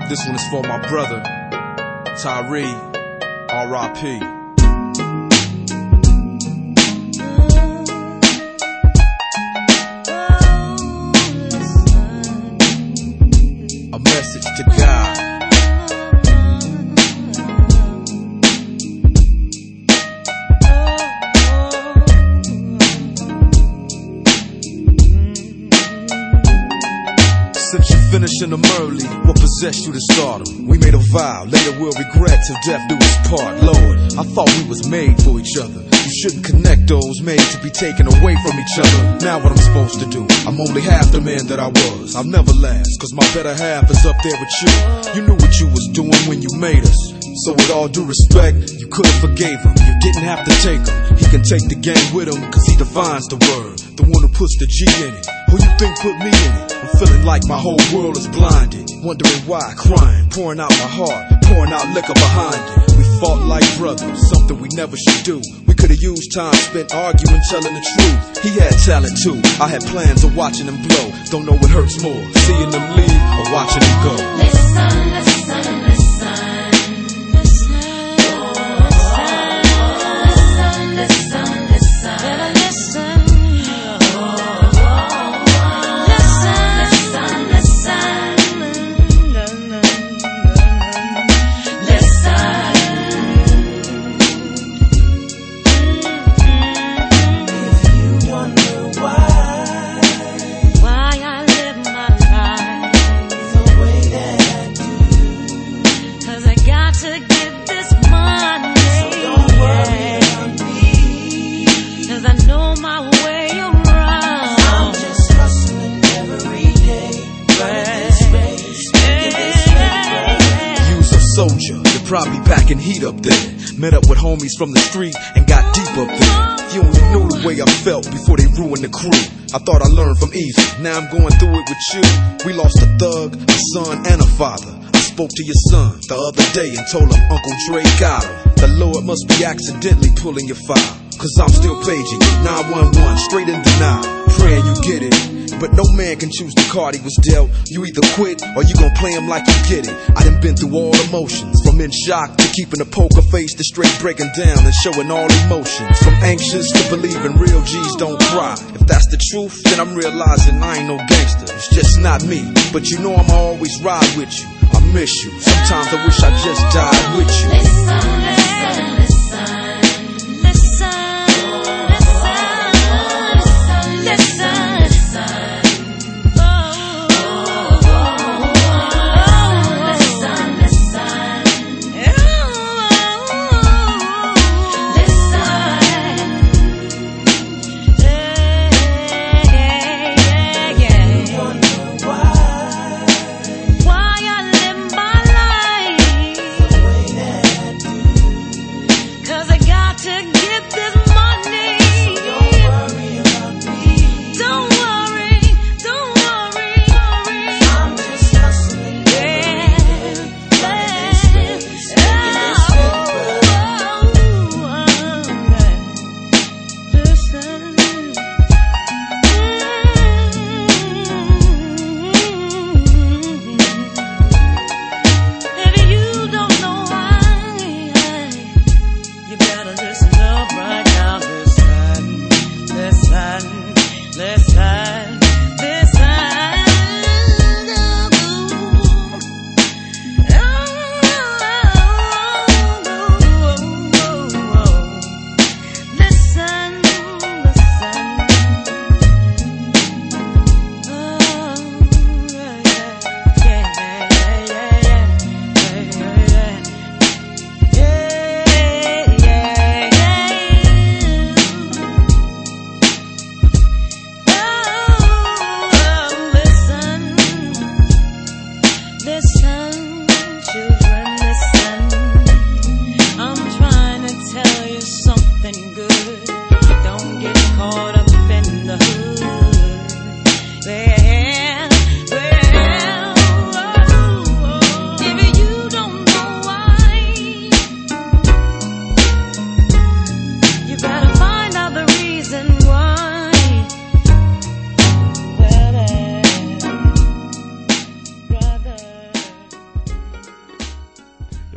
This one is for my brother, Tyree, R.I.P. A message to God. Since you finishing them early, what possessed you to start them? We made a vow, later we'll regret till death do us part. Lord, I thought we was made for each other. You shouldn't connect those made to be taken away from each other. Now what I'm supposed to do? I'm only half the man that I was. I'll never last, cause my better half is up there with you. You knew what you was doing when you made us. So with all due respect, you could've forgave him. You didn't have to take him. He can take the game with him, cause he defines the word. The one who puts the G in it. Who you think put me in it? I'm feeling like my whole world is blinded. Wondering why, crying, pouring out my heart, pouring out liquor behind it. We fought like brothers, something we never should do. We could've used time spent arguing, telling the truth. He had talent too, I had plans of watching him blow. Don't know what hurts more, seeing them leave or watching him go. Listen, listen, listen. Soldier, you're probably packing heat up there. Met up with homies from the street and got deep up there. You only knew the way I felt before they ruined the crew. I thought I learned from easy, now I'm going through it with you. We lost a thug, a son, and a father. I spoke to your son the other day and told him Uncle Dre got him. The Lord must be accidentally pulling your file, cause I'm still paging you, 911, straight in denial. Praying you get it, but no man can choose the card he was dealt. You either quit or you gon' play him like you get it. I done been through all emotions, from in shock to keeping a poker face to straight breaking down and showing all emotions. From anxious to believing real G's don't cry. If that's the truth, then I'm realizing I ain't no gangster. It's just not me, but you know I'ma always ride with you. I miss you, sometimes I wish I just died with you. Listen, listen, listen.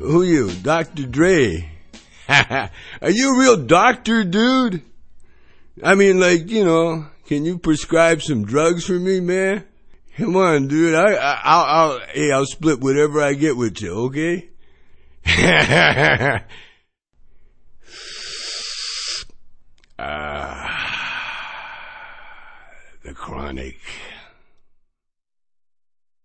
Who you? Dr. Dre? Are you a real doctor, dude? I mean, like, you know, can you prescribe some drugs for me, man? Come on, dude. I'll split whatever I get with you, okay? The Chronic.